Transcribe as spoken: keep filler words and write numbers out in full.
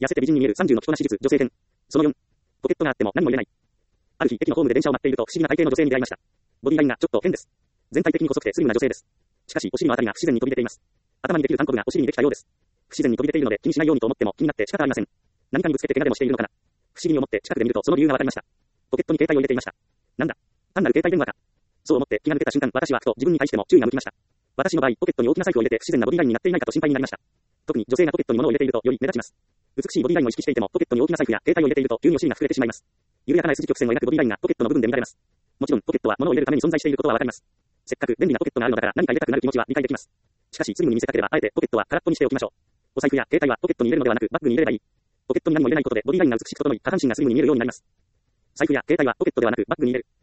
痩せて美人に見えるさんじゅうの着こなし術、女性編。そのよん。ポケットがあっても何も入れない。ある日、駅のホームで電車を待っていると不思議な体型の女性に出会いました。ボディラインがちょっと変です。全体的に細くてスリムな女性です。しかし、お尻のあたりが不自然に飛び出ています。頭にできる単コブがお尻にできたようです。不自然に飛び出ているので気にしないようにと思っても気になって仕方ありません。何かにぶつけて怪我でもしているのかな。不思議に思って近くで見るとその理由がわかりました。ポケットに携帯を入れていました。なんだ、単なる携帯電話か。そう思って気が抜けた瞬間、私はふと自分に対しても注意が向きました。私の場合、ポケットに大きな財布を入れて不自然なボディラインになっていないかと心配になりました。特に女性がポケットに物を入れているとより目立ちます。美しいボディラインを意識していてもポケットに大きな財布や携帯を入れていると急にお尻が膨れてしまいます。緩やかな S 字曲線を描くボディラインがポケットの部分で見られます。もちろんポケットは物を入れるために存在していることはわかります。せっかく便利なポケットがあるのだから何か入れたくなる気持ちは理解できます。しかしスリムに見せたければあえてポケットは空っぽにしておきましょう。お財布や携帯はポケットに入れるのではなくバッグに入れればいい。ポケットに何も入れないことでボディラインが美しく整い下半身がスリムに見えるようになります。財布や携帯はポケットではなくバッグに入れる。